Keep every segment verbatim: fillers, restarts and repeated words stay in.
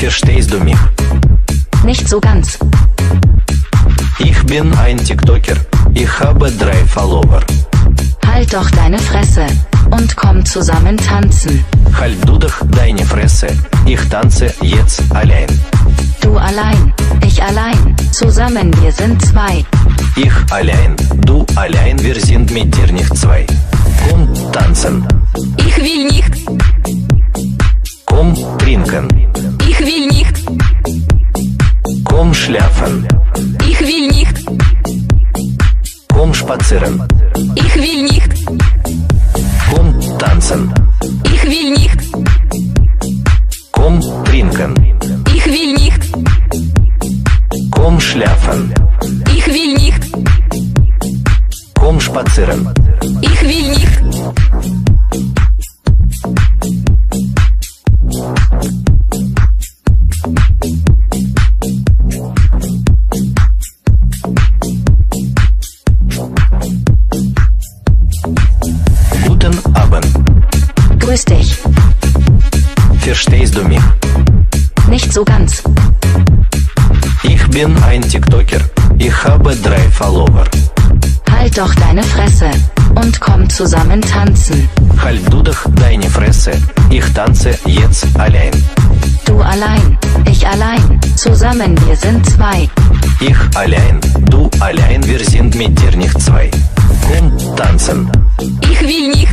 Verstehst du mich? Nicht so ganz. Ich bin ein TikToker. Ich habe drei Follower. Halt doch deine Fresse und komm zusammen tanzen. Halt du doch deine Fresse. Ich tanze jetzt allein. Du allein, ich allein, zusammen wir sind zwei. Ich allein, du allein, wir sind mit dir nicht zwei. Komm tanzen. Ich will nicht. Komm trinken. Ich will nicht. Komm schlafen. Ich will nicht. Komm spazieren. Ich will nicht. Komm tanzen. Ich will nicht. Komm trinken. Ich will nicht. Komm schlafen. Ich will nicht. Komm spazieren. Ich will nicht. Guten Abend. Grüß dich. Verstehst du mich? Nicht so ganz. Ich bin ein TikToker. Ich habe drei Follower. Halt doch deine Fresse und komm zusammen tanzen. Halt du doch deine Fresse. Ich tanze jetzt allein. Du allein, ich allein, zusammen wir sind zwei. Ich allein, du allein, wir sind mit dir nicht zwei. Komm tanzen. Ich will nicht.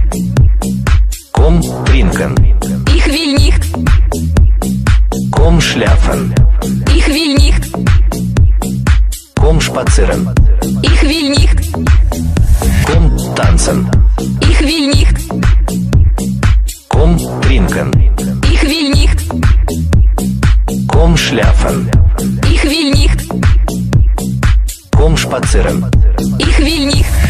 Komm trinken. Ich will nicht. Komm schlafen. Ich will nicht. Komm spazieren. Ich will nicht. Komm tanzen. Ich will nicht. Komm trinken. Ich will nicht. Komm schlafen. Ich will nicht. Komm spazieren. Ich will nicht.